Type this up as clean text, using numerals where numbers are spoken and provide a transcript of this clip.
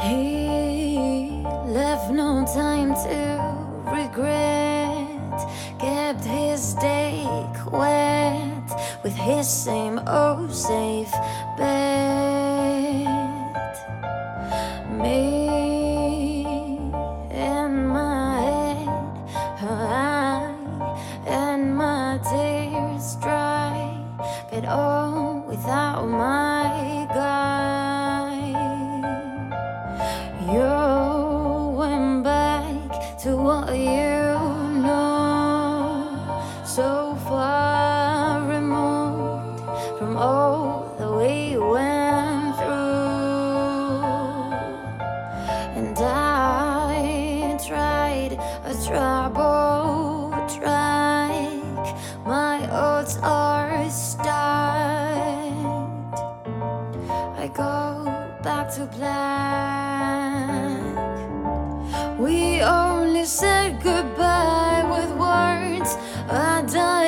He left no time to regret, kept his day wet with his same old safe bet. Me and my head high and my tears dry, get on without my guide. You went back to what you know, so far removed from all that we went through. And I tried a troubled track, my odds are stacked. I go back to black. We only said goodbye with words. I died